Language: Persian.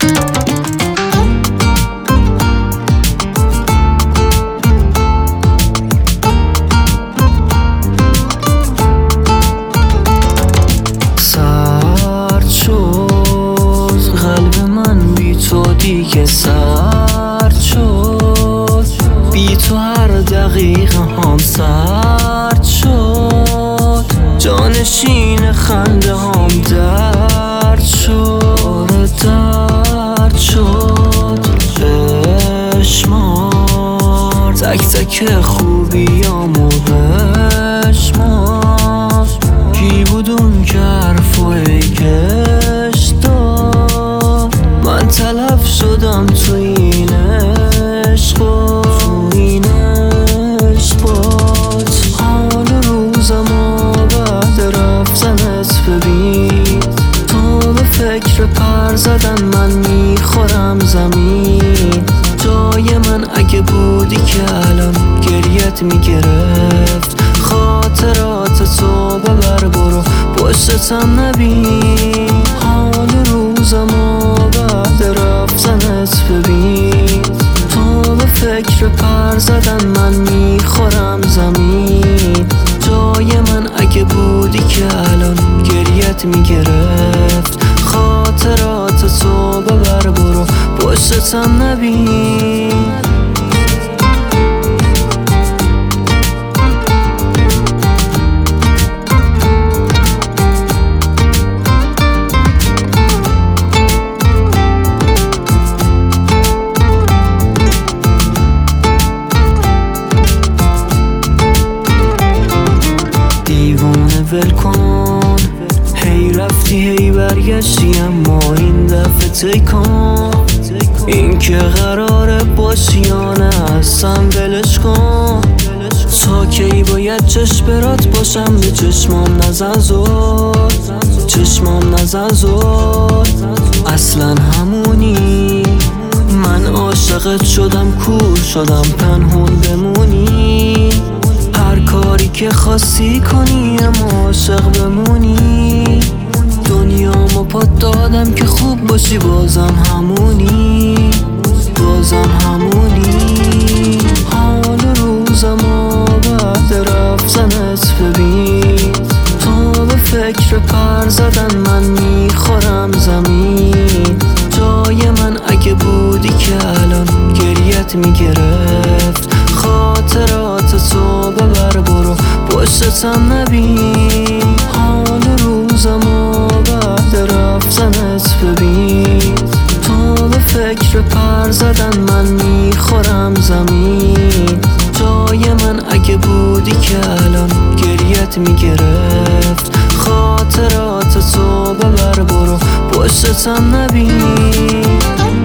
دیگه سرد شد، بی تو هر دقیقه هم سرد شد، جانشین خنده هم درد شد، درد شد. بشمار تک تک خوبیامو بشمار، کی بود اون که حرفای کش داد؟ من تلف شدم تو این عشق، تو این عشقات. حال روزمو بعد رفتنت ببین، تو به فکر پر زدن من میخورم زمین. جای من اگه بودی که الان گریت میگرفت، خاطرات تو ببر برو پشتم نبین. حال روزمو بعد رفتنت ببین، تو به فکر پر زدن من میخورم زمین. جای من اگه بودی که الان گریت میگرفت، خاطرات تو ببر برو پشتم نبین. ول کن، هی رفتی هی برگشتی، اما این دفعه تکن. این که قراره باشی یا نه اصلا ولش کن. تا کی باید چشم برات باشم، به چشمام نزن زود، چشمام نزن زود. اصلا همونی، من عاشقت شدم، کور شدم پنهون بمونی. هر کاری که خواستی کنی اما عاشق بمونی. دنیامو پات دادم که خوب باشی، بازم همونی، بازم همونی. حال روزمو بعد رفتنت ببین، تو به فکر پر زدن من میخورم زمین. جای من اگه بودی که الان گریت میگرفت، خاطرات تو ببر برو پشتم نبین. حال روزمو بعد رفتنت ببین، تو به فکر پر زدن من میخورم زمین. جای من اگه بودی که الان گریت میگرفت، خاطرات تو ببر برو پشتم نبین.